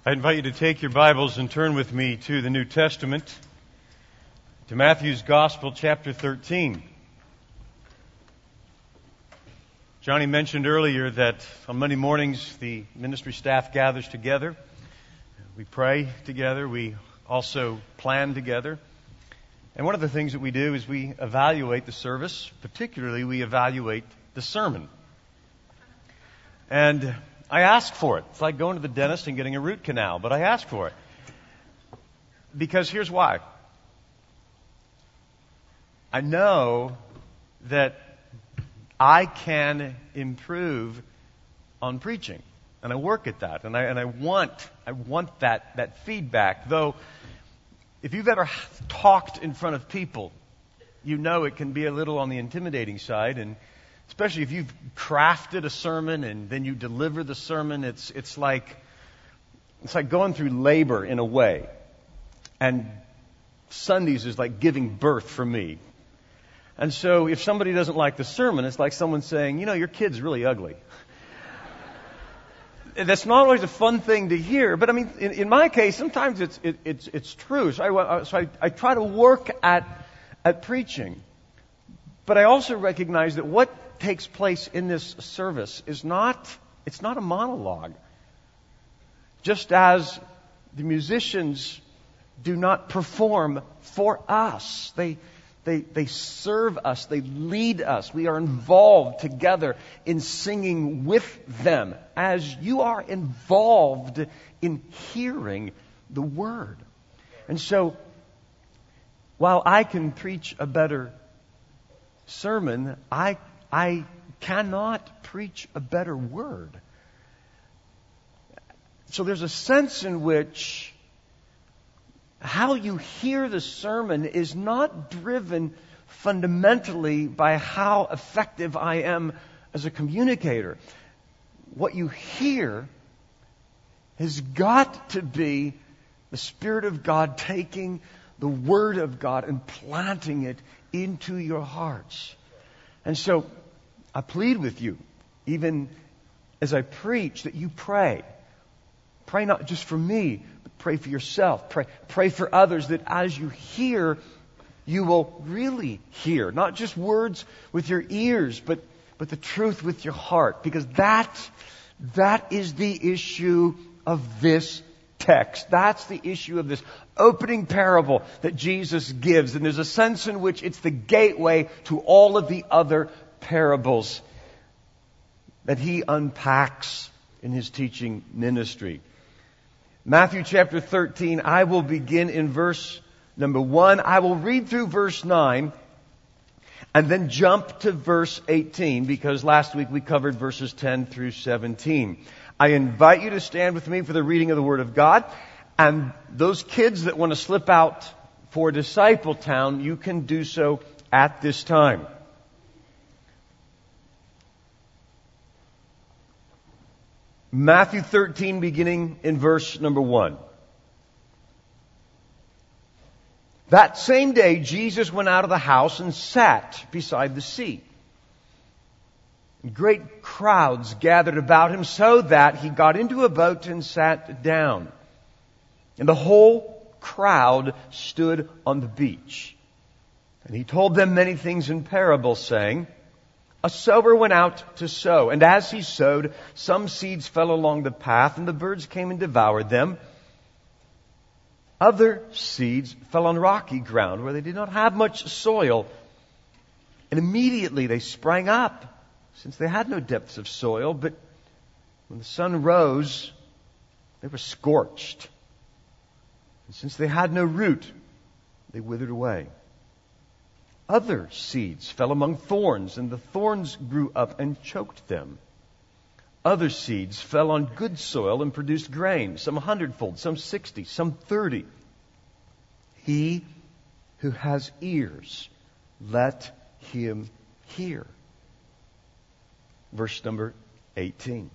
I invite you to take your Bibles and turn with me to the New Testament, to Matthew's Gospel, chapter 13. Johnny mentioned earlier that on Monday mornings the ministry staff gathers together. We pray together. We also plan together. And one of the things that we do is we evaluate the service. Particularly, we evaluate the sermon. And I ask for it. It's like going to the dentist and getting a root canal, but I ask for it. Because here's why. I know that I can improve on preaching. And I work at that. And I want that feedback. Though, if you've ever talked in front of people, you know it can be a little on the intimidating side. And especially if you've crafted a sermon and then you deliver the sermon, it's like going through labor in a way. And Sundays is like giving birth for me. And so if somebody doesn't like the sermon, it's like someone saying, your kid's really ugly. That's not always a fun thing to hear, but I mean, in my case, sometimes it's true. So I try to work at preaching. But I also recognize that what takes place in this service it's not a monologue. Just as the musicians do not perform for us. They serve us. They lead us. We are involved together in singing with them as you are involved in hearing the Word. And so, while I can preach a better sermon, I cannot preach a better word. So there's a sense in which how you hear the sermon is not driven fundamentally by how effective I am as a communicator. What you hear has got to be the Spirit of God taking the Word of God and planting it into your hearts. And so I plead with you, even as I preach, that you pray. Pray not just for me, but pray for yourself. Pray for others, that as you hear, you will really hear. Not just words with your ears, but the truth with your heart. Because that is the issue of this text. That's the issue of this opening parable that Jesus gives. And there's a sense in which it's the gateway to all of the other parables that he unpacks in his teaching ministry. Matthew chapter 13, I will begin in verse number 1. I will read through verse 9 and then jump to verse 18 because last week we covered verses 10 through 17. I invite you to stand with me for the reading of the Word of God. And those kids that want to slip out for Disciple Town, you can do so at this time. Matthew 13, beginning in verse number 1. That same day, Jesus went out of the house and sat beside the sea. Great crowds gathered about him so that he got into a boat and sat down. And the whole crowd stood on the beach. And he told them many things in parables, saying, a sower went out to sow, and as he sowed, some seeds fell along the path, and the birds came and devoured them. Other seeds fell on rocky ground, where they did not have much soil. And immediately they sprang up, since they had no depths of soil, but when the sun rose, they were scorched. And since they had no root, they withered away. Other seeds fell among thorns, and the thorns grew up and choked them. Other seeds fell on good soil and produced grain, some 100-fold, some 60, some 30. He who has ears, let him hear. Verse number 18.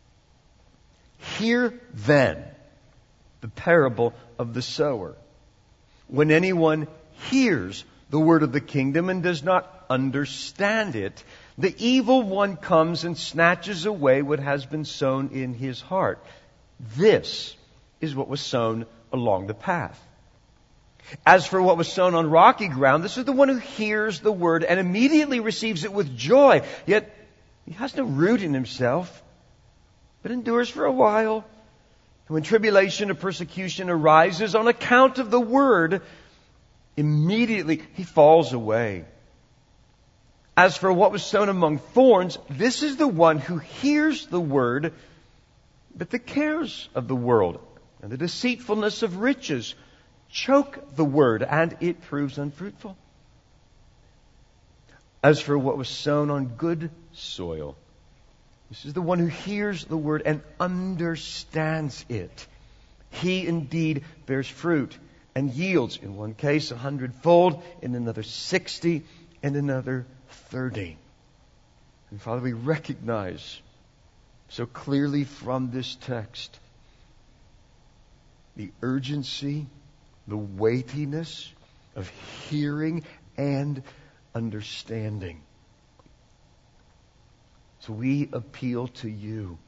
Hear then the parable of the sower. When anyone hears the word of the kingdom and does not understand it, the evil one comes and snatches away what has been sown in his heart. This is what was sown along the path. As for what was sown on rocky ground, this is the one who hears the word and immediately receives it with joy. Yet he has no root in himself, but endures for a while. And when tribulation or persecution arises on account of the word, immediately he falls away. As for what was sown among thorns, this is the one who hears the word, but the cares of the world and the deceitfulness of riches choke the word, and it proves unfruitful. As for what was sown on good soil, this is the one who hears the word and understands it. He indeed bears fruit and yields, in one case 100-fold, in another 60, and another 30. And Father, we recognize so clearly from this text the urgency, the weightiness of hearing and understanding. So we appeal to you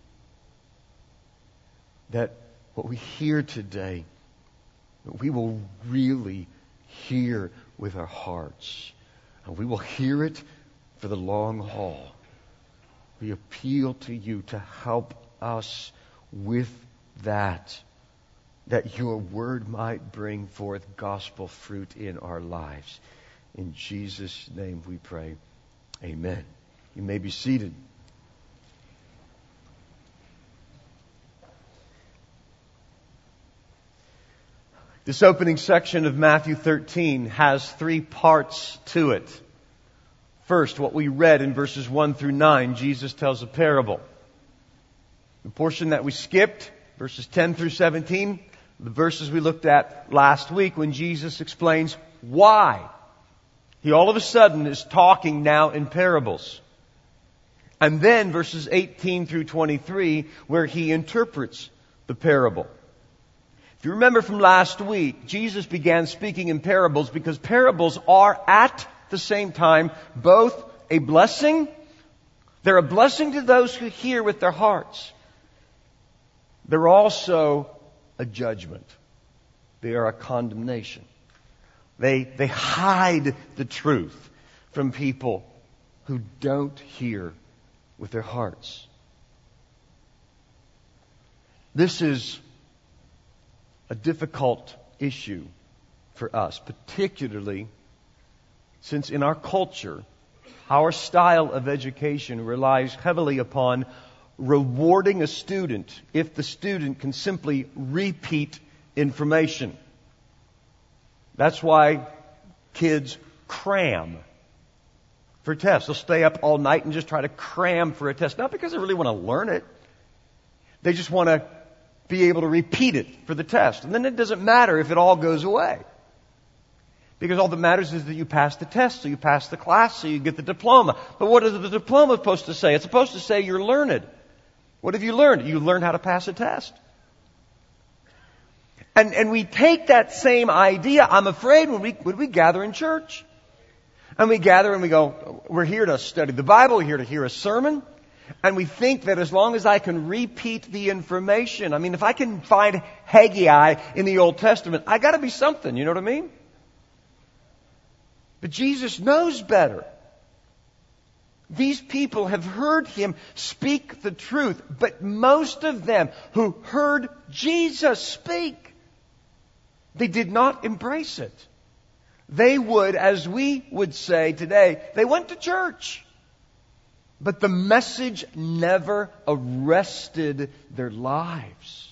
that what we hear today, we will really hear with our hearts. And we will hear it for the long haul. We appeal to you to help us with that your word might bring forth gospel fruit in our lives. In Jesus' name we pray. Amen. You may be seated. This opening section of Matthew 13 has 3 parts to it. First, what we read in verses 1 through 9, Jesus tells a parable. The portion that we skipped, verses 10 through 17, the verses we looked at last week when Jesus explains why he all of a sudden is talking now in parables. And then verses 18 through 23, where he interprets the parable. If you remember from last week, Jesus began speaking in parables because parables are at the same time both a blessing, they're a blessing to those who hear with their hearts. They're also a judgment. They are a condemnation. They hide the truth from people who don't hear with their hearts. This is a difficult issue for us, particularly since in our culture, our style of education relies heavily upon rewarding a student if the student can simply repeat information. That's why kids cram for tests. They'll stay up all night and just try to cram for a test. Not because they really want to learn it. They just want to be able to repeat it for the test. And then it doesn't matter if it all goes away. Because all that matters is that you pass the test, so you pass the class, so you get the diploma. But what is the diploma supposed to say? It's supposed to say you're learned. What have you learned? You learned how to pass a test. And we take that same idea, I'm afraid, when we gather in church. And we gather and we go, we're here to study the Bible, we're here to hear a sermon. And we think that as long as I can repeat the information, I mean, if I can find Haggai in the Old Testament, I got to be something, you know what I mean? But Jesus knows better. These people have heard him speak the truth, but most of them who heard Jesus speak, they did not embrace it. They would, as we would say today, they went to church. But the message never arrested their lives.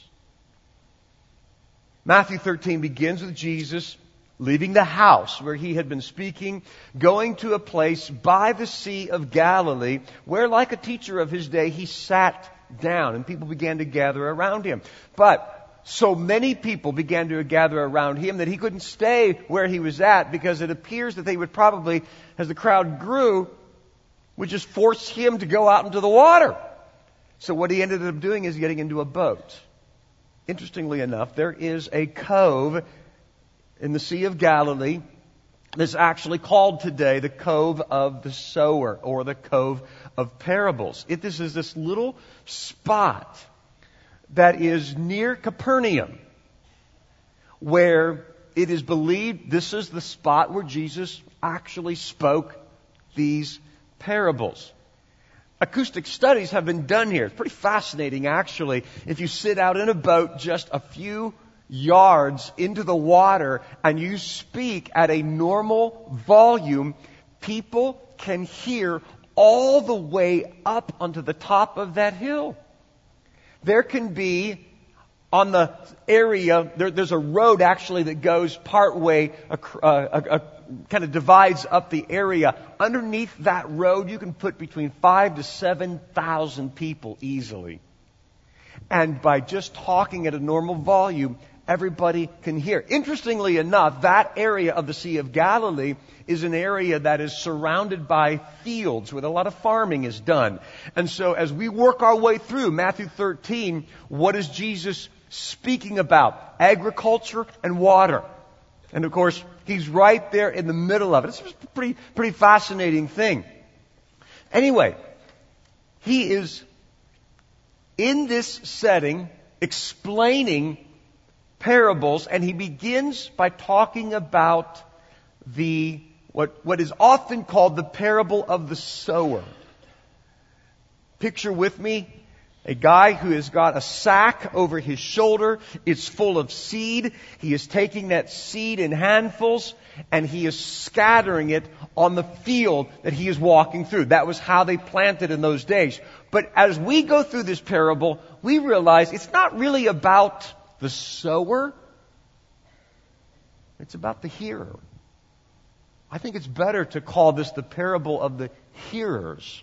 Matthew 13 begins with Jesus leaving the house where he had been speaking, going to a place by the Sea of Galilee, where, like a teacher of his day, he sat down and people began to gather around him. But so many people began to gather around him that he couldn't stay where he was at, because it appears that they would probably, as the crowd grew, would just force him to go out into the water. So what he ended up doing is getting into a boat. Interestingly enough, there is a cove in the Sea of Galilee that's actually called today the Cove of the Sower, or the Cove of Parables. This is this little spot that is near Capernaum. where it is believed this is the spot where Jesus actually spoke these parables. Acoustic studies have been done here. It's pretty fascinating, actually. If you sit out in a boat just a few yards into the water and you speak at a normal volume, people can hear all the way up onto the top of that hill. There can be, on the area, there's a road actually that goes part way, kind of divides up the area. Underneath that road, you can put between 5,000 to 7,000 people easily. And by just talking at a normal volume, everybody can hear. Interestingly enough, that area of the Sea of Galilee is an area that is surrounded by fields where a lot of farming is done. And so as we work our way through Matthew 13, what is Jesus speaking about? Agriculture and water. And of course, he's right there in the middle of it. It's a pretty fascinating thing. Anyway, he is in this setting explaining parables, and he begins by talking about what is often called the parable of the sower. Picture with me a guy who has got a sack over his shoulder. It's full of seed. He is taking that seed in handfuls and he is scattering it on the field that he is walking through. That was how they planted in those days. But as we go through this parable, we realize it's not really about the sower. It's about the hearer. I think it's better to call this the parable of the hearers,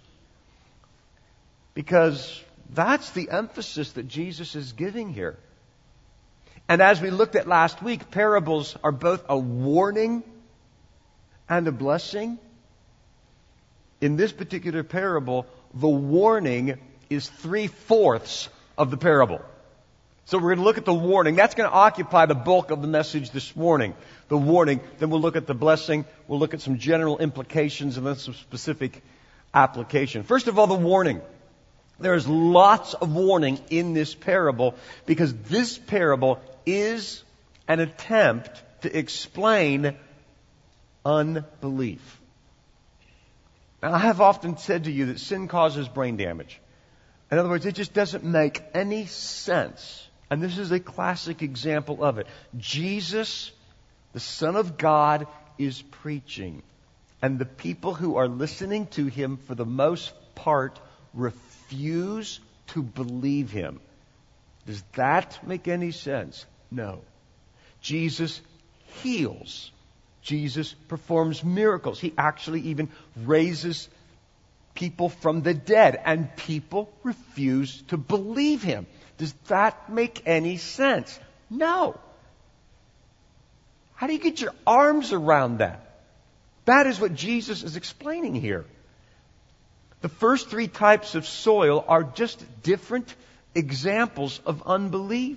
because that's the emphasis that Jesus is giving here. And as we looked at last week, parables are both a warning and a blessing. In this particular parable, the warning is 3/4 of the parable. So we're going to look at the warning. That's going to occupy the bulk of the message this morning. The warning. Then we'll look at the blessing. We'll look at some general implications and then some specific application. First of all, the warning. There is lots of warning in this parable because this parable is an attempt to explain unbelief. Now, I have often said to you that sin causes brain damage. In other words, it just doesn't make any sense. And this is a classic example of it. Jesus, the Son of God, is preaching. And the people who are listening to him, for the most part, refuse to believe him. Does that make any sense? No. Jesus heals. Jesus performs miracles. He actually even raises people from the dead, and people refuse to believe him. Does that make any sense? No. How do you get your arms around that? That is what Jesus is explaining here. The first 3 types of soil are just different examples of unbelief.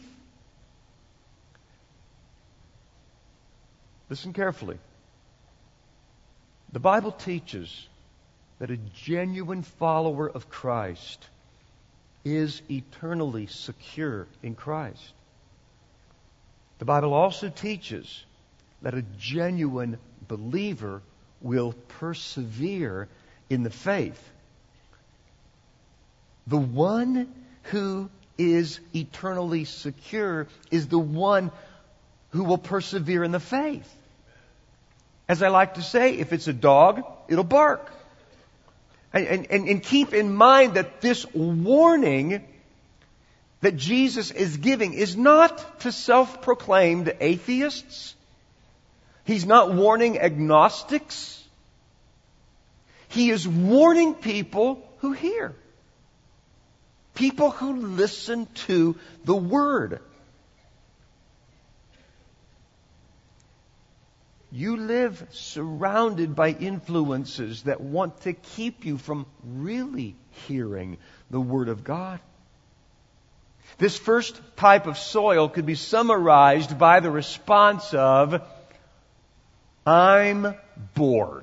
Listen carefully. The Bible teaches that a genuine follower of Christ is eternally secure in Christ. The Bible also teaches that a genuine believer will persevere in the faith. The one who is eternally secure is the one who will persevere in the faith. As I like to say, if it's a dog, it'll bark. And keep in mind that this warning that Jesus is giving is not to self-proclaimed atheists. He's not warning agnostics. He is warning people who hear. People who listen to the Word. You live surrounded by influences that want to keep you from really hearing the Word of God. This first type of soil could be summarized by the response of, I'm bored.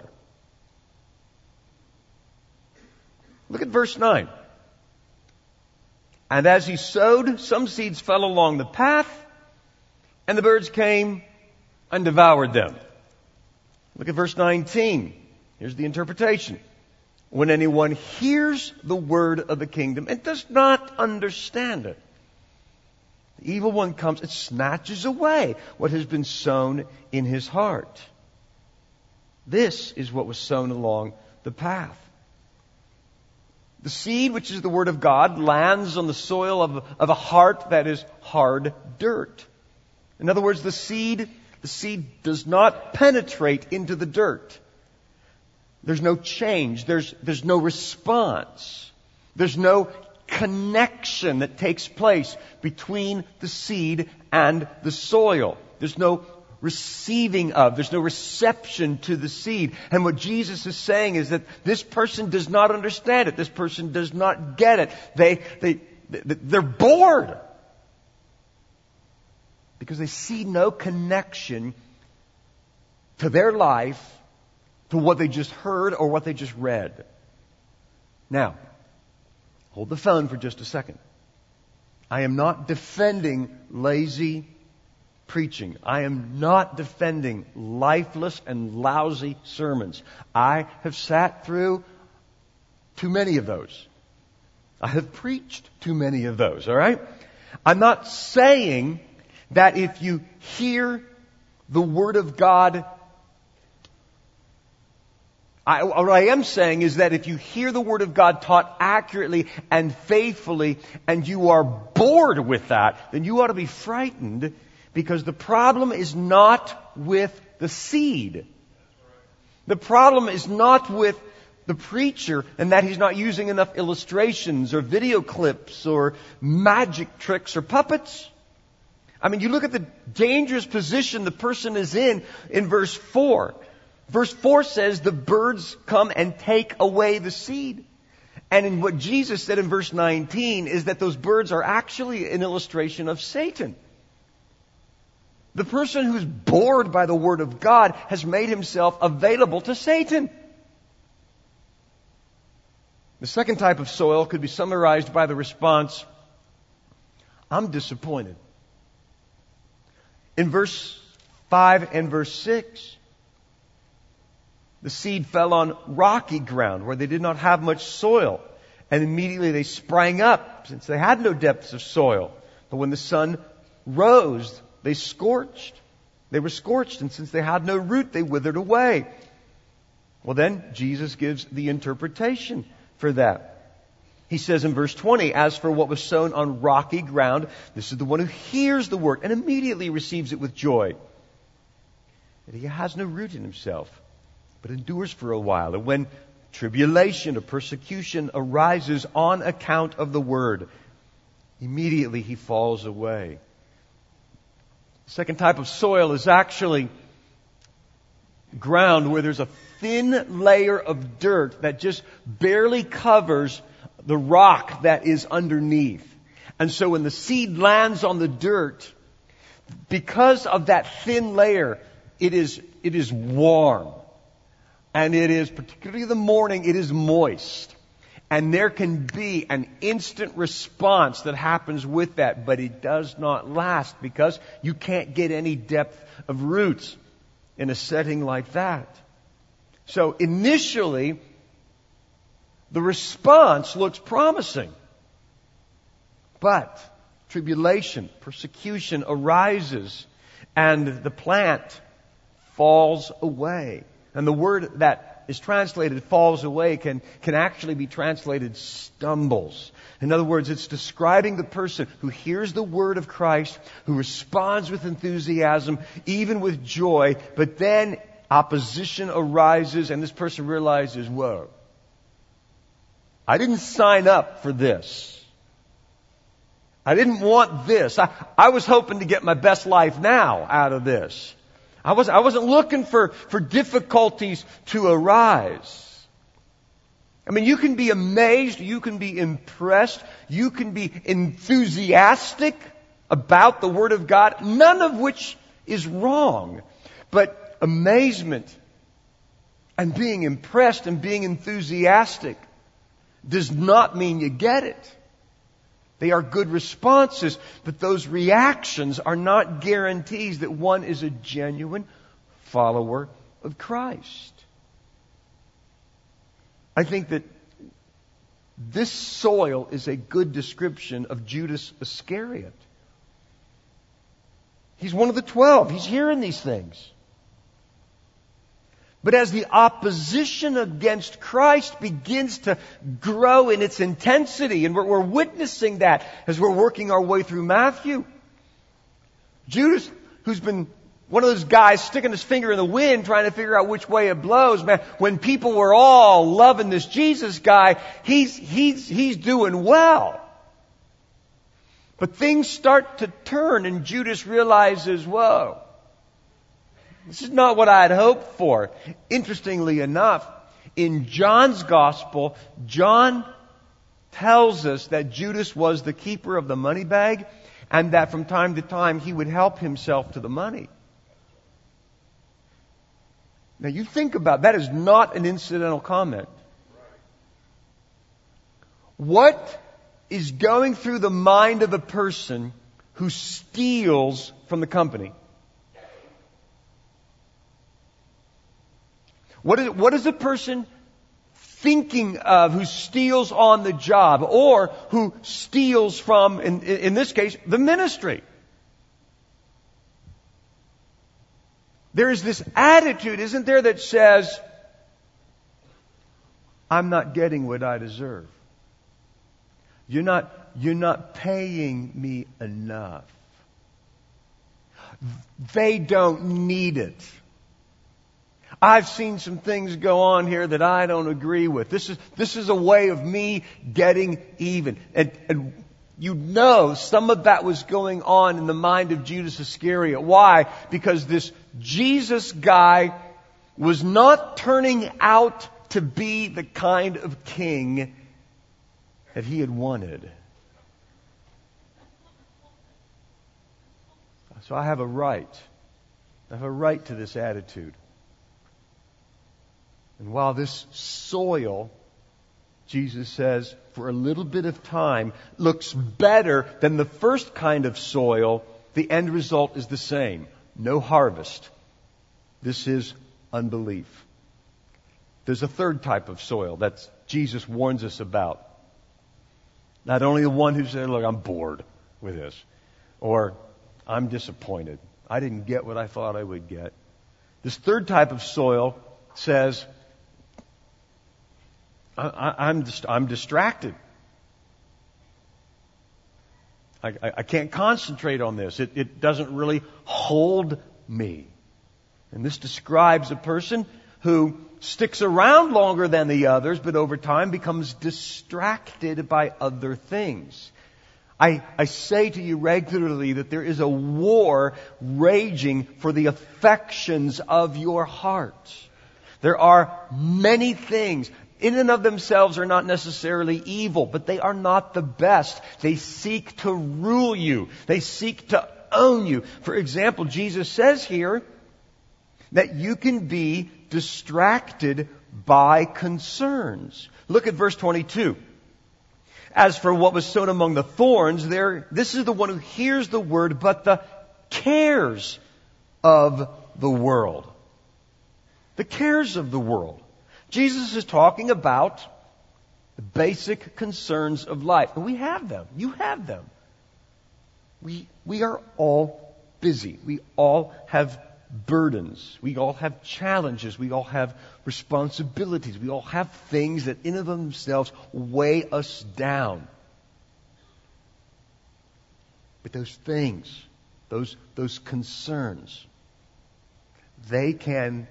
Look at verse 9. And as he sowed, some seeds fell along the path, and the birds came and devoured them. Look at verse 19. Here's the interpretation. When anyone hears the word of the kingdom and does not understand it, the evil one comes and snatches away what has been sown in his heart. This is what was sown along the path. The seed, which is the word of God, lands on the soil of a heart that is hard dirt. In other words, the seed does not penetrate into the dirt. There's no change. There's no response. There's no connection that takes place between the seed and the soil. There's no receiving of. There's no reception to the seed. And what Jesus is saying is that this person does not understand it. This person does not get it. They're bored. Because they see no connection to their life, to what they just heard or what they just read. Now, hold the phone for just a second. I am not defending lazy preaching. I am not defending lifeless and lousy sermons. I have sat through too many of those. I have preached too many of those, all right? I'm not saying that if you hear the Word of God, what I am saying is that if you hear the Word of God taught accurately and faithfully, and you are bored with that, then you ought to be frightened, because the problem is not with the seed. The problem is not with the preacher and that he's not using enough illustrations or video clips or magic tricks or puppets. I mean, you look at the dangerous position the person is in verse 4. Verse 4 says the birds come and take away the seed. And in what Jesus said in verse 19 is that those birds are actually an illustration of Satan. The person who's bored by the Word of God has made himself available to Satan. The second type of soil could be summarized by the response, I'm disappointed. In verse 5 and verse 6, the seed fell on rocky ground where they did not have much soil. And immediately they sprang up since they had no depths of soil. But when the sun rose, they scorched. They were scorched, and since they had no root, they withered away. Well, then Jesus gives the interpretation for that. He says in verse 20, as for what was sown on rocky ground, this is the one who hears the word and immediately receives it with joy. And he has no root in himself, but endures for a while. And when tribulation or persecution arises on account of the word, immediately he falls away. The second type of soil is actually ground where there's a thin layer of dirt that just barely covers the rock that is underneath. And so when the seed lands on the dirt, because of that thin layer, it is warm. And it is, particularly in the morning, it is moist. And there can be an instant response that happens with that, but it does not last because you can't get any depth of roots in a setting like that. So initially, the response looks promising. But tribulation, persecution arises, and the plant falls away. And the word that is translated falls away can actually be translated stumbles. In other words, it's describing the person who hears the word of Christ, who responds with enthusiasm, even with joy, but then opposition arises and this person realizes, whoa, I didn't sign up for this. I didn't want this. I was hoping to get my best life now out of this. I wasn't looking for difficulties to arise. I mean, you can be amazed, you can be impressed, you can be enthusiastic about the Word of God, none of which is wrong. But amazement and being impressed and being enthusiastic does not mean you get it. They are good responses, but those reactions are not guarantees that one is a genuine follower of Christ. I think that this soil is a good description of Judas Iscariot. He's one of the 12. He's hearing these things. But as the opposition against Christ begins to grow in its intensity, and we're witnessing that as we're working our way through Matthew, Judas, who's been one of those guys sticking his finger in the wind trying to figure out which way it blows, man, when people were all loving this Jesus guy, he's doing well. But things start to turn and Judas realizes, whoa, this is not what I had hoped for. Interestingly enough, in John's Gospel, John tells us that Judas was the keeper of the money bag and that from time to time he would help himself to the money. Now you think about that is not an incidental comment. What is going through the mind of a person who steals from the company? What is a person thinking of who steals on the job or who steals from, in this case, the ministry? There is this attitude, isn't there, that says, I'm not getting what I deserve. You're not paying me enough. They don't need it. I've seen some things go on here that I don't agree with. This is a way of me getting even. And you know some of that was going on in the mind of Judas Iscariot. Why? Because this Jesus guy was not turning out to be the kind of king that he had wanted. So I have a right. I have a right to this attitude. And while this soil, Jesus says, for a little bit of time, looks better than the first kind of soil, the end result is the same. No harvest. This is unbelief. There's a third type of soil that Jesus warns us about. Not only the one who said, look, I'm bored with this. Or, I'm disappointed. I didn't get what I thought I would get. This third type of soil says, I'm distracted. I can't concentrate on this. It doesn't really hold me. And this describes a person who sticks around longer than the others, but over time becomes distracted by other things. I say to you regularly that there is a war raging for the affections of your heart. There are many things in and of themselves are not necessarily evil, but they are not the best. They seek to rule you. They seek to own you. For example, Jesus says here that you can be distracted by concerns. Look at verse 22. As for what was sown among the thorns, this is the one who hears the word, but the cares of the world. The cares of the world. Jesus is talking about the basic concerns of life. And we have them. You have them. We are all busy. We all have burdens. We all have challenges. We all have responsibilities. We all have things that in and of themselves weigh us down. But those things, those concerns, they can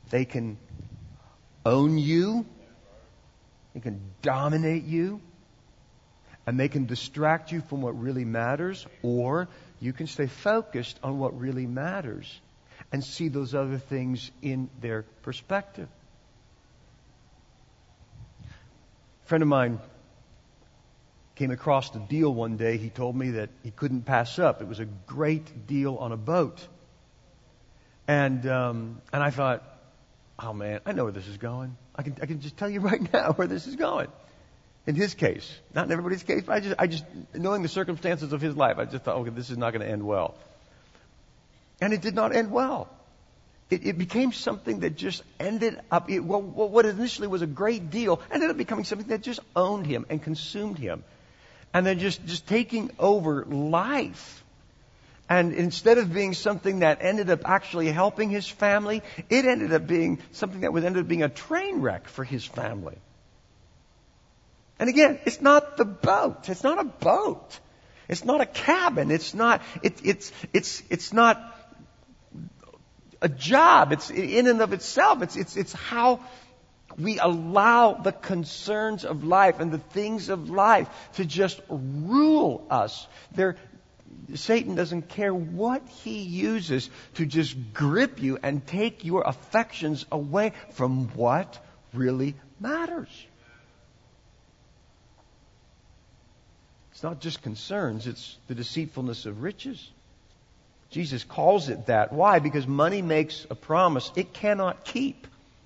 own you. They can dominate you. And they can distract you from what really matters. Or you can stay focused on what really matters and see those other things in their perspective. A friend of mine came across the deal one day. He told me that he couldn't pass up. It was a great deal on a boat. And I thought, oh man, I know where this is going. I can just tell you right now where this is going. in his case. Not in everybody's case, but I just, knowing the circumstances of his life, I just thought, okay, this is not going to end well. And it did not end well. It became something that just ended up, what initially was a great deal, ended up becoming something that just owned him and consumed him. And then just taking over life. And instead of being something that ended up actually helping his family, it ended up being something that ended up being a train wreck for his family. And again, it's not the boat. It's not a boat. It's not a cabin. It's not a job. It's in and of itself. It's how we allow the concerns of life and the things of life to just rule us. Satan doesn't care what he uses to just grip you and take your affections away from what really matters. It's not just concerns, it's the deceitfulness of riches. Jesus calls it that. Why? Because money makes a promise it cannot keep.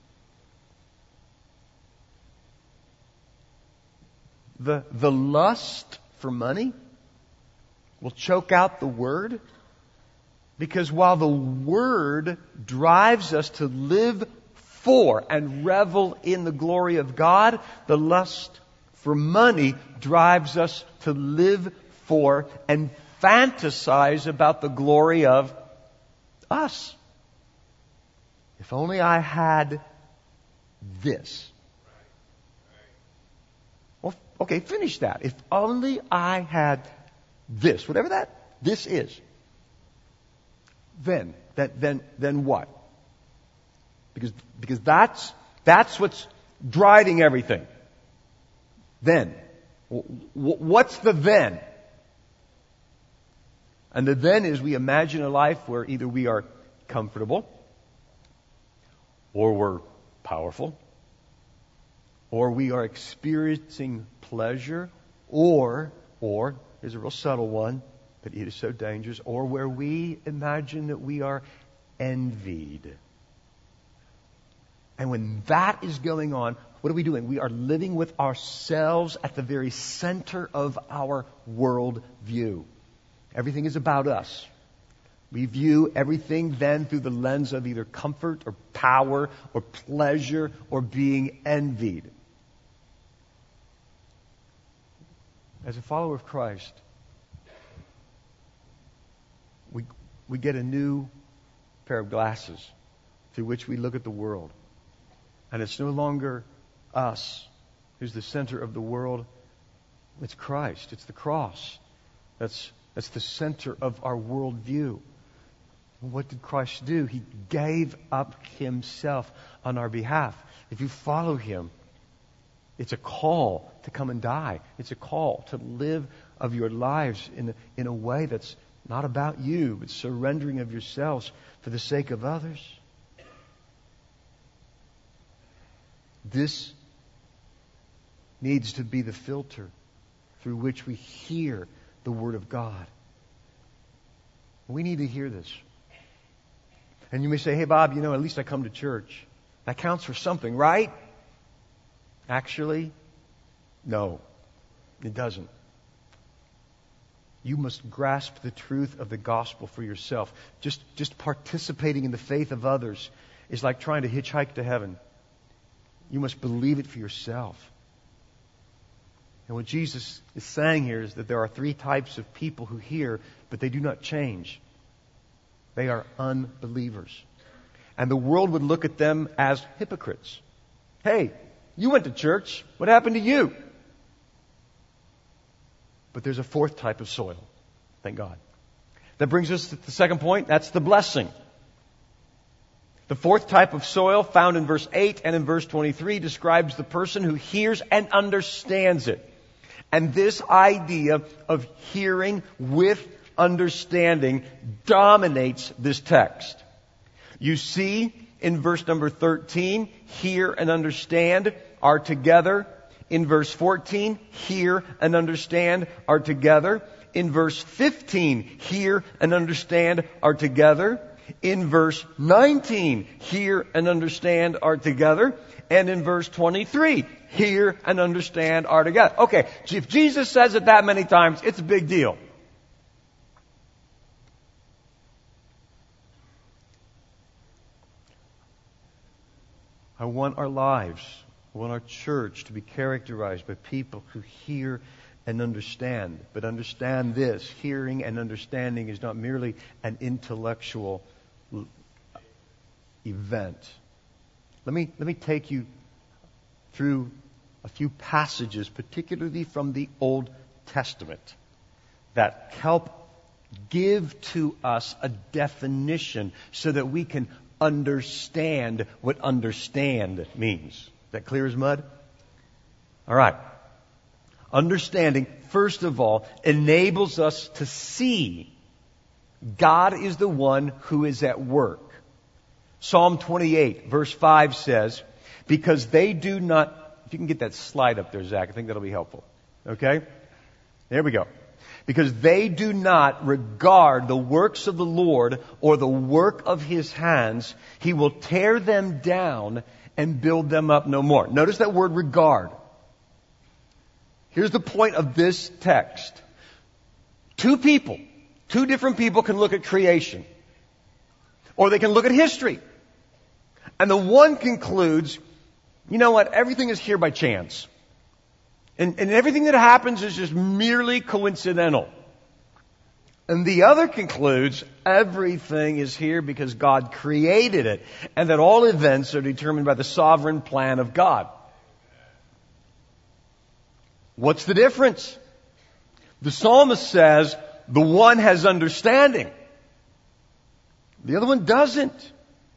The lust for money will choke out the Word, because while the Word drives us to live for and revel in the glory of God, the lust for money drives us to live for and fantasize about the glory of us. If only I had this. Well, okay, finish that. If only I had this, whatever this is. Then what? Because that's what's driving everything. Then. What's the then? And the then is we imagine a life where either we are comfortable, or we're powerful, or we are experiencing pleasure, or here's a real subtle one, but it is so dangerous, or where we imagine that we are envied. And when that is going on, what are we doing? We are living with ourselves at the very center of our world view. Everything is about us. We view everything then through the lens of either comfort or power or pleasure or being envied. As a follower of Christ, we get a new pair of glasses through which we look at the world. And it's no longer us who's the center of the world. It's Christ. It's the cross. That's the center of our worldview. What did Christ do? He gave up Himself on our behalf. If you follow Him, it's a call to come and die. It's a call to live of your lives in a way that's not about you, but surrendering of yourselves for the sake of others. This needs to be the filter through which we hear the Word of God. We need to hear this. And you may say, hey Bob, at least I come to church. That counts for something, right? Actually, no, it doesn't. You must grasp the truth of the gospel for yourself. Just participating in the faith of others is like trying to hitchhike to heaven. You must believe it for yourself. And what Jesus is saying here is that there are three types of people who hear, but they do not change. They are unbelievers. And the world would look at them as hypocrites. Hey, you went to church. What happened to you? But there's a fourth type of soil. Thank God. That brings us to the second point. That's the blessing. The fourth type of soil found in verse 8 and in verse 23 describes the person who hears and understands it. And this idea of hearing with understanding dominates this text. You see in verse number 13, hear and understand are together. In verse 14, hear and understand are together. In verse 15, hear and understand are together. In verse 19, hear and understand are together. And in verse 23, hear and understand are together. Okay, if Jesus says it that many times, it's a big deal. I want our lives, I want our church to be characterized by people who hear and understand. But understand this, hearing and understanding is not merely an intellectual event. Let me take you through a few passages, particularly from the Old Testament, that help give to us a definition so that we can understand what understand means. Is that clear as mud? All right. Understanding, first of all, enables us to see God is the one who is at work. Psalm 28, verse 5 says, because they do not, if you can get that slide up there, Zach, I think that'll be helpful. Okay? There we go. Because they do not regard the works of the Lord or the work of His hands, He will tear them down and build them up no more. Notice that word regard. Here's the point of this text. Two different people can look at creation. Or they can look at history. And the one concludes, you know what, everything is here by chance. And everything that happens is just merely coincidental. And the other concludes everything is here because God created it, and that all events are determined by the sovereign plan of God. What's the difference? The psalmist says the one has understanding. The other one doesn't.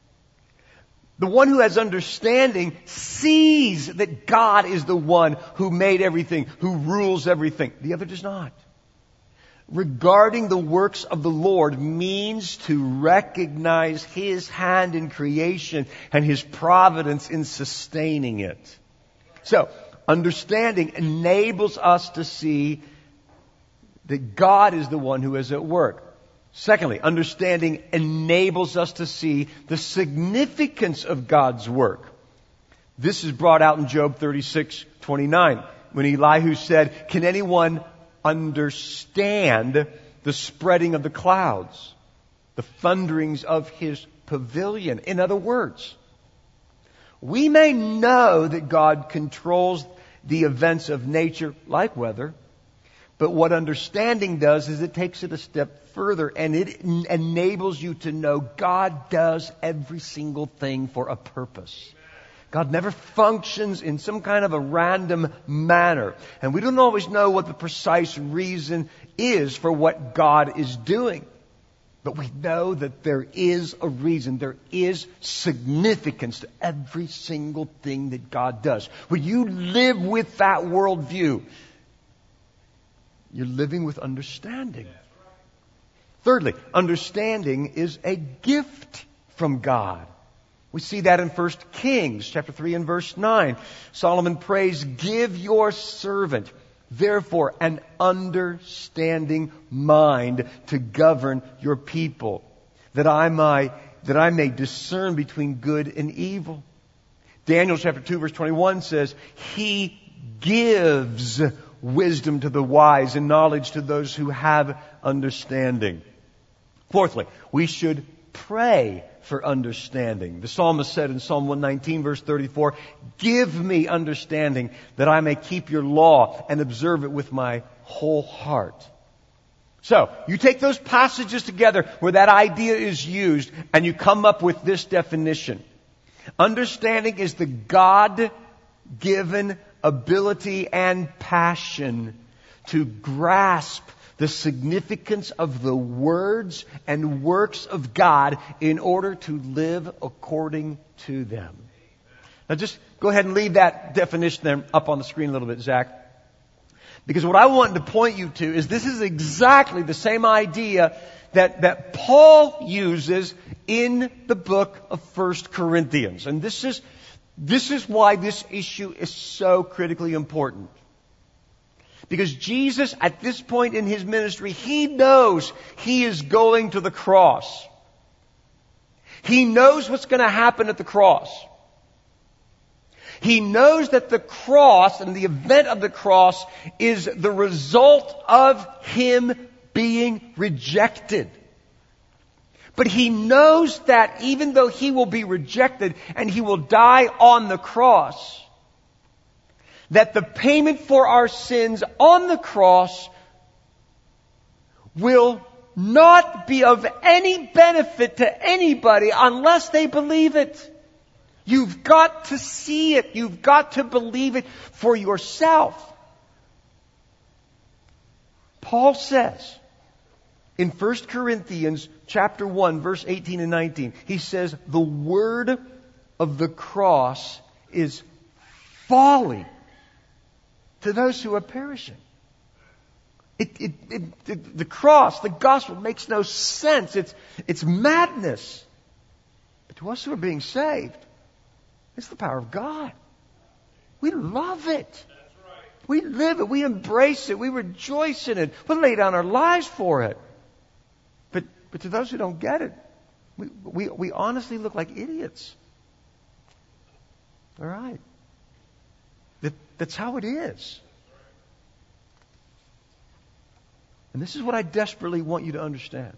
The one who has understanding sees that God is the one who made everything, who rules everything. The other does not. Regarding the works of the Lord means to recognize His hand in creation and His providence in sustaining it. So, understanding enables us to see that God is the one who is at work. Secondly, understanding enables us to see the significance of God's work. This is brought out in Job 36:29, when Elihu said, can anyone understand the spreading of the clouds, the thunderings of His pavilion? In other words, we may know that God controls the events of nature like weather, but what understanding does is it takes it a step further, and it enables you to know God does every single thing for a purpose. God never functions in some kind of a random manner. And we don't always know what the precise reason is for what God is doing. But we know that there is a reason. There is significance to every single thing that God does. When you live with that worldview, you're living with understanding. Thirdly, understanding is a gift from God. We see that in 1 Kings chapter 3 and verse 9. Solomon prays, give your servant, therefore, an understanding mind to govern your people, that I may discern between good and evil. Daniel chapter 2 verse 21 says, He gives wisdom to the wise and knowledge to those who have understanding. Fourthly, we should pray for understanding. The psalmist said in Psalm 119 verse 34, give me understanding that I may keep your law and observe it with my whole heart. So, you take those passages together where that idea is used and you come up with this definition. Understanding is the God-given ability and passion to grasp the significance of the words and works of God in order to live according to them. Now just go ahead and leave that definition there up on the screen a little bit, Zach. Because what I wanted to point you to is this is exactly the same idea that Paul uses in the book of 1 Corinthians. And this is why this issue is so critically important. Because Jesus, at this point in His ministry, He knows He is going to the cross. He knows what's going to happen at the cross. He knows that the cross and the event of the cross is the result of Him being rejected. But He knows that even though He will be rejected and He will die on the cross, that the payment for our sins on the cross will not be of any benefit to anybody unless they believe it. You've got to see it. You've got to believe it for yourself. Paul says in 1 Corinthians chapter 1, verse 18 and 19, he says, the word of the cross is folly to those who are perishing. The cross, the gospel makes no sense. It's madness. But to us who are being saved, it's the power of God. We love it. We live it. We embrace it. We rejoice in it. We lay down our lives for it. But to those who don't get it, we honestly look like idiots. All right. That's how it is. And this is what I desperately want you to understand.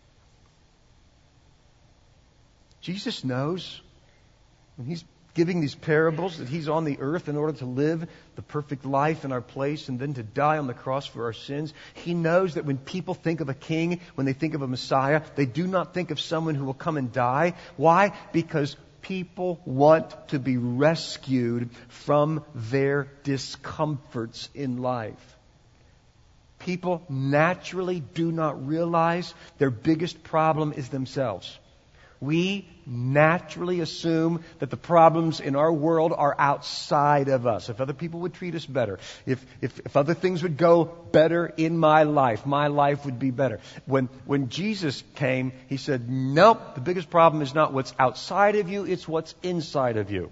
Jesus knows when He's giving these parables that He's on the earth in order to live the perfect life in our place and then to die on the cross for our sins. He knows that when people think of a king, when they think of a Messiah, they do not think of someone who will come and die. Why? Because people want to be rescued from their discomforts in life. People naturally do not realize their biggest problem is themselves. We naturally assume that the problems in our world are outside of us. If other people would treat us better, if other things would go better in my life would be better. When Jesus came, He said, nope, the biggest problem is not what's outside of you, it's what's inside of you.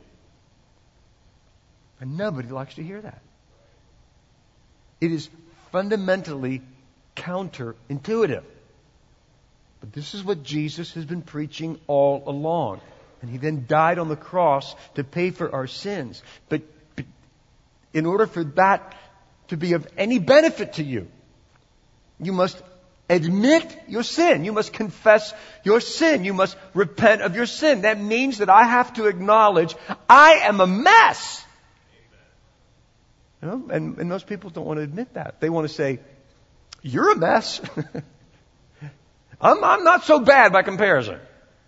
And nobody likes to hear that. It is fundamentally counterintuitive. But this is what Jesus has been preaching all along. And He then died on the cross to pay for our sins. But in order for that to be of any benefit to you, you must admit your sin. You must confess your sin. You must repent of your sin. That means that I have to acknowledge I am a mess. You know, and most people don't want to admit that. They want to say, you're a mess. I'm not so bad by comparison.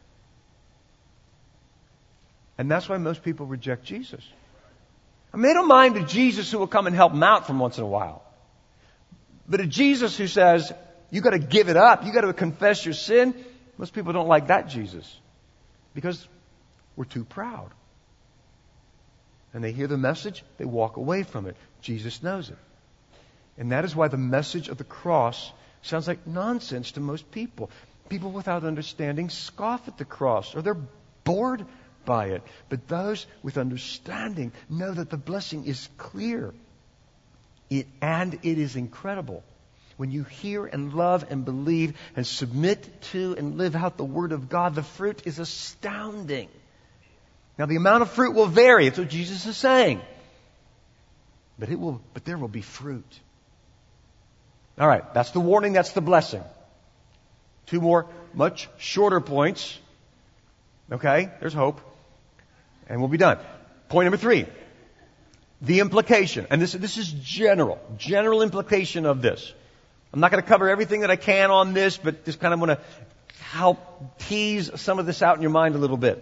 And that's why most people reject Jesus. I mean, they don't mind a Jesus who will come and help them out from once in a while. But a Jesus who says, you got to give it up, you got to confess your sin, most people don't like that Jesus. Because we're too proud. And they hear the message, they walk away from it. Jesus knows it. And that is why the message of the cross sounds like nonsense to most people. People without understanding scoff at the cross, or they're bored by it. But those with understanding know that the blessing is clear. And it is incredible. When you hear and love and believe and submit to and live out the Word of God, the fruit is astounding. Now the amount of fruit will vary. That's what Jesus is saying. But there will be fruit. All right, that's the warning, that's the blessing. Two more much shorter points. Okay, there's hope. And we'll be done. Point number 3. The implication. And this is general implication of this. I'm not going to cover everything that I can on this, but just kind of want to help tease some of this out in your mind a little bit.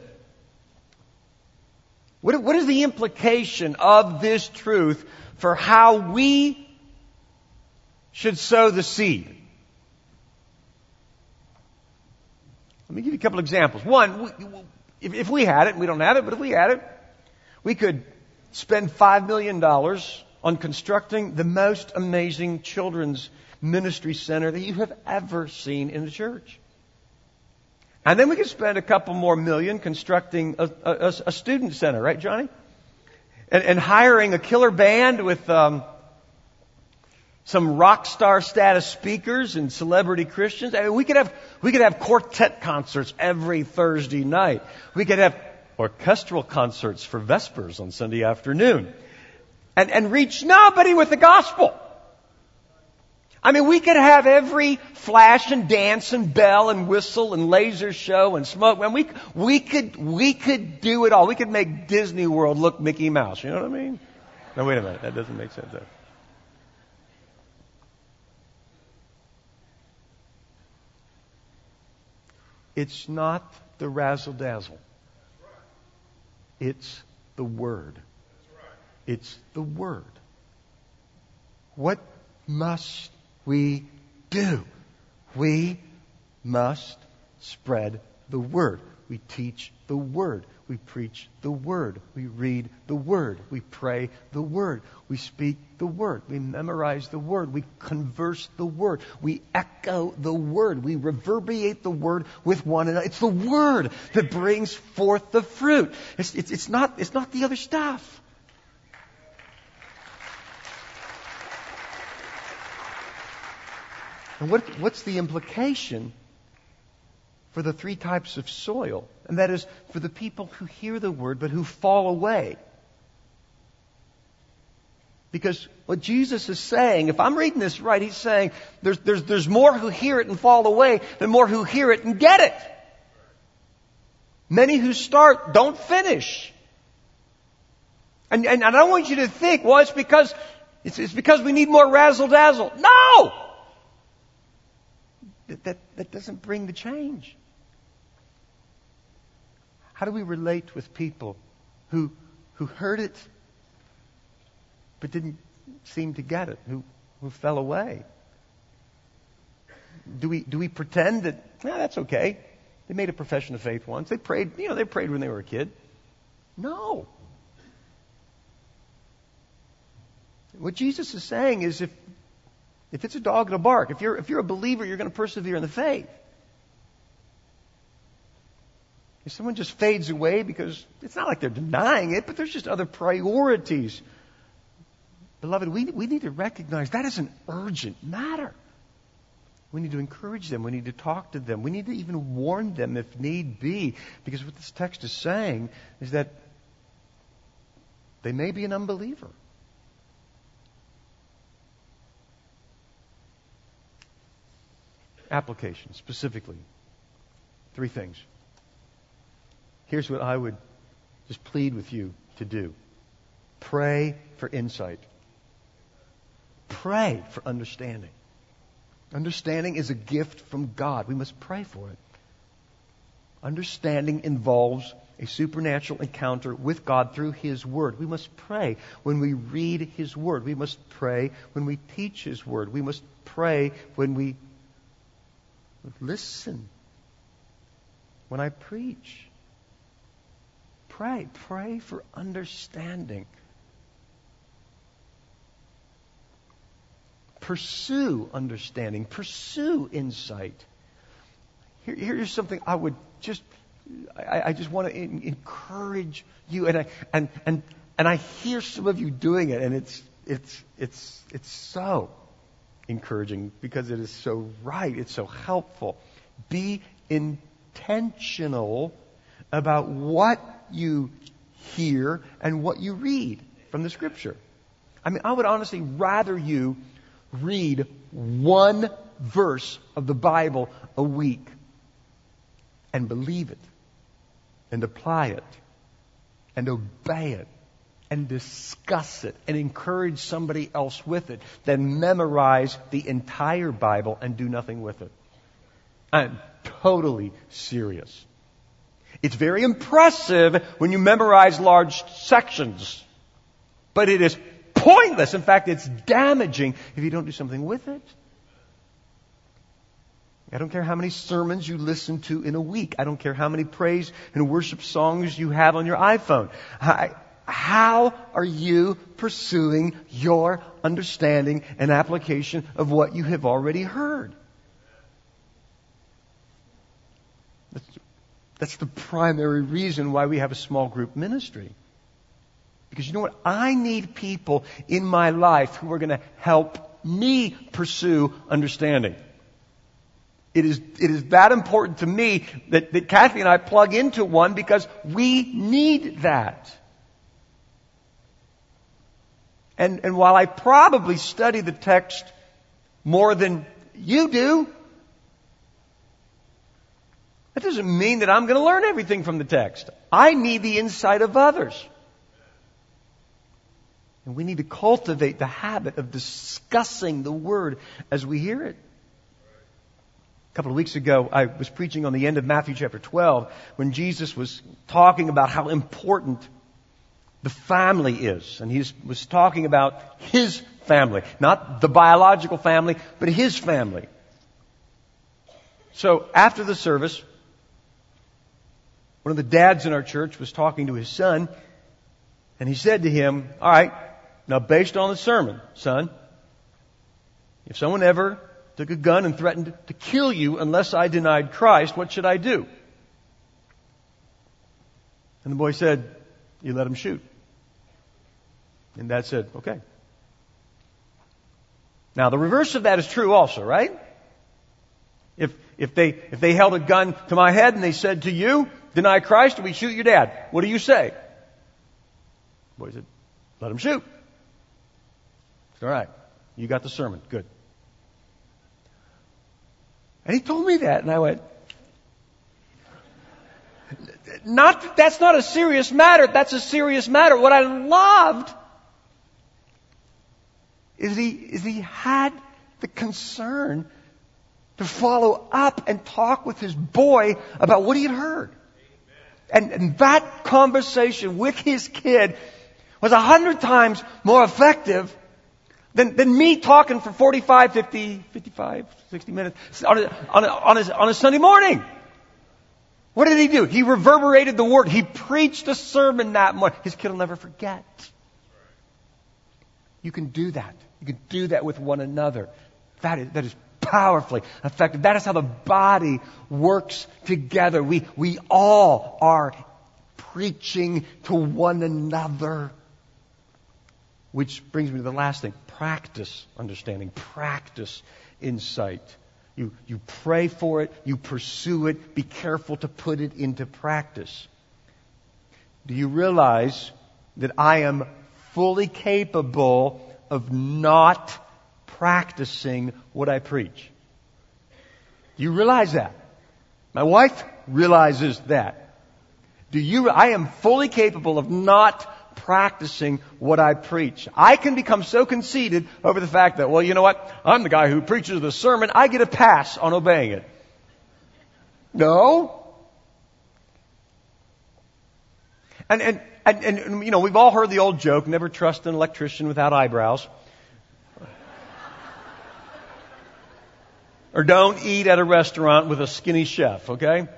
What is the implication of this truth for how we should sow the seed? Let me give you a couple examples. One, if we had it, we don't have it, but if we had it, we could spend $5 million on constructing the most amazing children's ministry center that you have ever seen in the church. And then we could spend a couple more million constructing a student center, right, Johnny? And hiring a killer band with some rock star status speakers and celebrity Christians. I mean, we could have quartet concerts every Thursday night. We could have orchestral concerts for Vespers on Sunday afternoon. And reach nobody with the gospel. I mean, we could have every flash and dance and bell and whistle and laser show and smoke. And we could do it all. We could make Disney World look Mickey Mouse. You know what I mean? No, wait a minute. That doesn't make sense. It's not the razzle-dazzle. It's the Word. It's the Word. What must we do? We must spread the Word. We teach the Word. We preach the Word. We read the Word. We pray the Word. We speak the Word. We memorize the Word. We converse the Word. We echo the Word. We reverberate the Word with one another. It's the Word that brings forth the fruit. It's not the other stuff. And what's the implication for the three types of soil? And that is for the people who hear the Word but who fall away. Because what Jesus is saying, if I'm reading this right, He's saying there's more who hear it and fall away than more who hear it and get it. Many who start don't finish. And I don't want you to think, well, it's because we need more razzle-dazzle. No! That doesn't bring the change. How do we relate with people who heard it but didn't seem to get it, who fell away? Do we pretend that that's okay? They made a profession of faith once. They prayed, they prayed when they were a kid. No. What Jesus is saying is if it's a dog, it'll bark. If you're a believer, you're going to persevere in the faith. If someone just fades away because it's not like they're denying it, but there's just other priorities. Beloved, we need to recognize that is an urgent matter. We need to encourage them. We need to talk to them. We need to even warn them if need be. Because what this text is saying is that they may be an unbeliever. Application, specifically. 3 things. Here's what I would just plead with you to do. Pray for insight. Pray for understanding. Understanding is a gift from God. We must pray for it. Understanding involves a supernatural encounter with God through His Word. We must pray when we read His Word. We must pray when we teach His Word. We must pray when we listen. When I preach. Pray for understanding. Pursue understanding. Pursue insight. Here's something I would just want to encourage you, and I hear some of you doing it, and it's so encouraging because it is so right. It's so helpful. Be intentional about what you hear and what you read from the Scripture. I mean, I would honestly rather you read one verse of the Bible a week and believe it and apply it and obey it and discuss it and encourage somebody else with it than memorize the entire Bible and do nothing with it. I'm totally serious. It's very impressive when you memorize large sections, but it is pointless. In fact, it's damaging if you don't do something with it. I don't care how many sermons you listen to in a week. I don't care how many praise and worship songs you have on your iPhone. How are you pursuing your understanding and application of what you have already heard? That's the primary reason why we have a small group ministry. Because you know what? I need people in my life who are going to help me pursue understanding. It is that important to me that Kathy and I plug into one because we need that. And while I probably study the text more than you do, that doesn't mean that I'm going to learn everything from the text. I need the insight of others. And we need to cultivate the habit of discussing the Word as we hear it. A couple of weeks ago, I was preaching on the end of Matthew chapter 12 when Jesus was talking about how important the family is. And he was talking about His family. Not the biological family, but His family. So after the service, one of the dads in our church was talking to his son, and he said to him, all right, now based on the sermon, son, if someone ever took a gun and threatened to kill you unless I denied Christ, what should I do? And the boy said, you let him shoot. And Dad said, okay. Now the reverse of that is true also, right? If they held a gun to my head and they said to you, deny Christ or we shoot your dad, what do you say? The boy said, let him shoot. I said, all right, you got the sermon, good. And he told me that, and I went, that's not a serious matter, that's a serious matter. What I loved is he had the concern to follow up and talk with his boy about what he had heard. And that conversation with his kid was 100 times more effective than me talking for 45, 50, 55, 60 minutes on a Sunday morning. What did he do? He reverberated the Word. He preached a sermon that morning. His kid will never forget. You can do that. You can do that with one another. That is powerfully effective. That is how the body works together. We all are preaching to one another. Which brings me to the last thing. Practice understanding. Practice insight. You pray for it. You pursue it. Be careful to put it into practice. Do you realize that I am fully capable of not practicing what I preach? Do you realize that? My wife realizes that. I am fully capable of not practicing what I preach. I can become so conceited over the fact that, well, you know what? I'm the guy who preaches the sermon. I get a pass on obeying it. No. And you know, we've all heard the old joke, never trust an electrician without eyebrows. Or don't eat at a restaurant with a skinny chef, okay?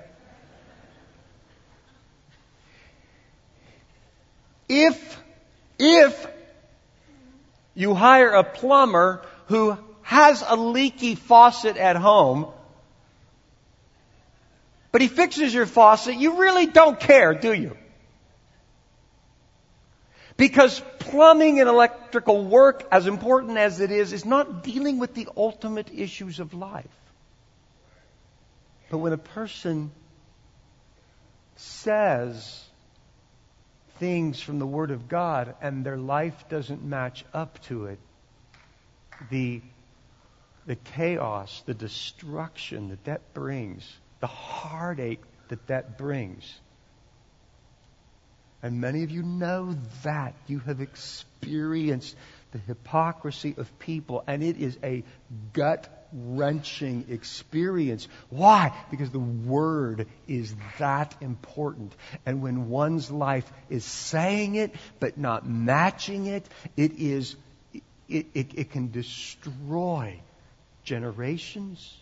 If you hire a plumber who has a leaky faucet at home, but he fixes your faucet, you really don't care, do you? Because plumbing and electrical work, as important as it is not dealing with the ultimate issues of life. But when a person says things from the Word of God and their life doesn't match up to it, the chaos, the destruction that brings, the heartache that brings. And many of you know that. You have experienced the hypocrisy of people, and it is a gut-wrenching experience. Why? Because the Word is that important. And when one's life is saying it, but not matching it, it can destroy generations.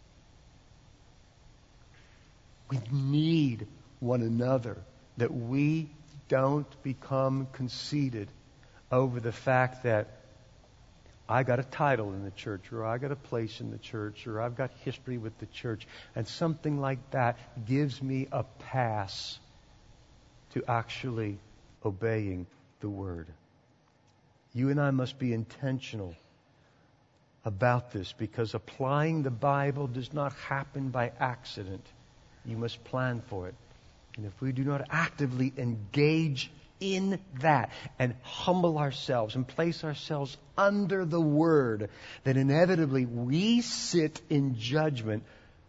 We need one another, that we don't become conceited over the fact that I got a title in the church, or I got a place in the church, or I've got history with the church, and something like that gives me a pass to actually obeying the Word. You and I must be intentional about this, because applying the Bible does not happen by accident. You must plan for it. And if we do not actively engage in that and humble ourselves and place ourselves under the Word, then inevitably we sit in judgment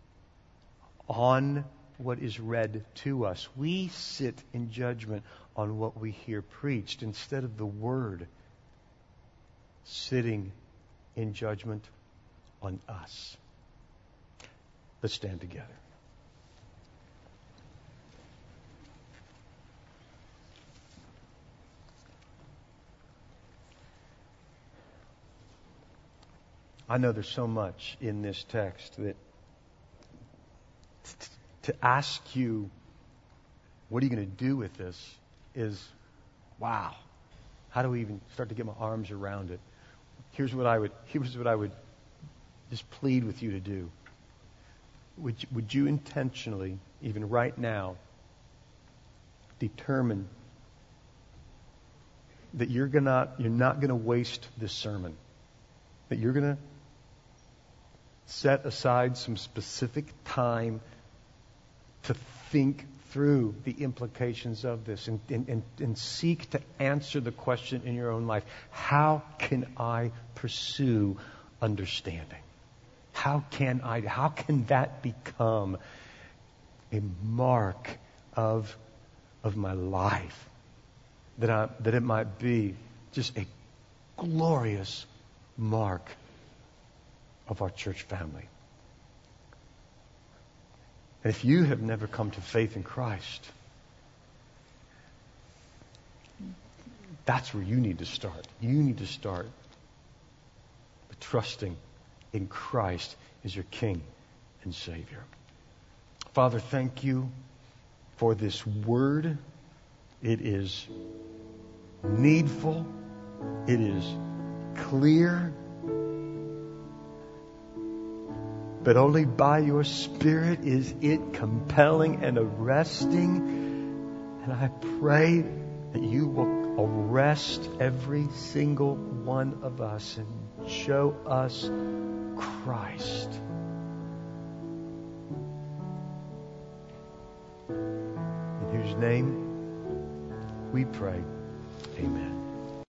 on what is read to us. We sit in judgment on what we hear preached instead of the Word sitting in judgment on us. Let's stand together. I know there's so much in this text that to ask you, what are you going to do with this, is, wow. How do we even start to get my arms around it? Here's what I would just plead with you to do. Would you intentionally, even right now, determine that you're not going to waste this sermon, that you're going to set aside some specific time to think through the implications of this and seek to answer the question in your own life: how can I pursue understanding? How can that become a mark of my life? That it might be just a glorious mark of our church family. And if you have never come to faith in Christ, that's where you need to start. You need to start with trusting in Christ as your King and Savior. Father, thank you for this word. It is needful. It is clear. But only by your Spirit is it compelling and arresting. And I pray that you will arrest every single one of us and show us Christ. In whose name we pray. Amen.